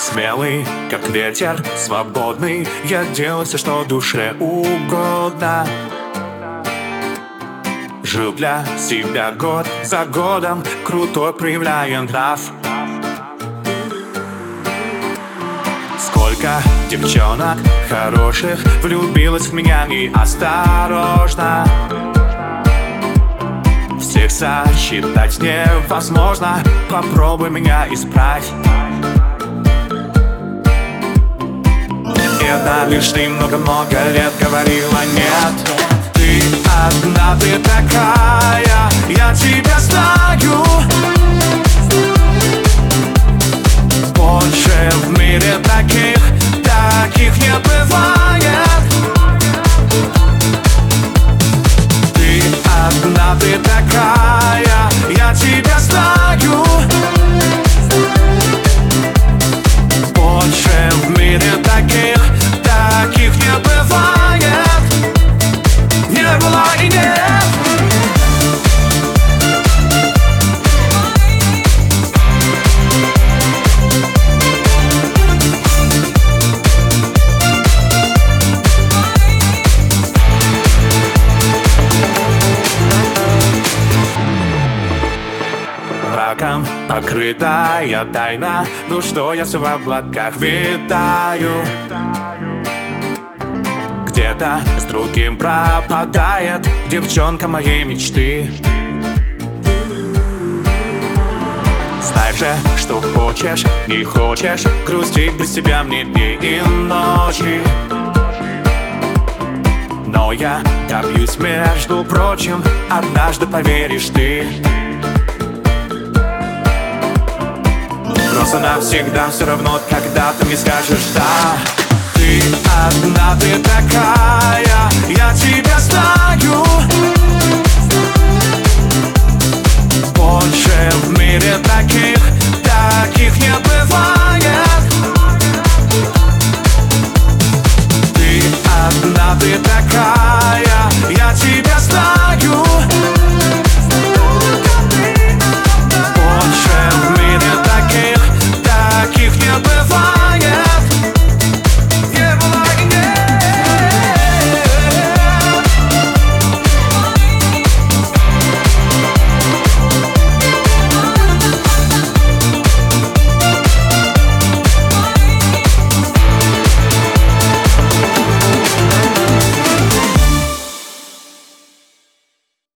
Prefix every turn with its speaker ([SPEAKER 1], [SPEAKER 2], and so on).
[SPEAKER 1] Смелый, как ветер, свободный, я делаю все, что душе угодно. Жил для себя год за годом, крутой проявляя нрав. Сколько девчонок хороших влюбилась в меня неосторожно. Всех сосчитать невозможно, попробуй меня исправь. Это лишь ты много-много лет говорила нет. Ты одна, ты такая, я тебя знаю. Больше в мире таких не бывает. Ты одна, ты такая, я тебя знаю. Больше в мире таких не бывает. Не было и нет. Мраком покрытая тайна, ну что я все в облаках витаю. Где-то с другим пропадает девчонка моей мечты. Знай же, что хочешь, не хочешь, грустить без тебя мне дни и ночи. Но я добьюсь, между прочим, однажды поверишь ты. Просто навсегда все равно, когда ты мне скажешь да. Ты одна, ты такая, я тебя знаю. Больше в мире таких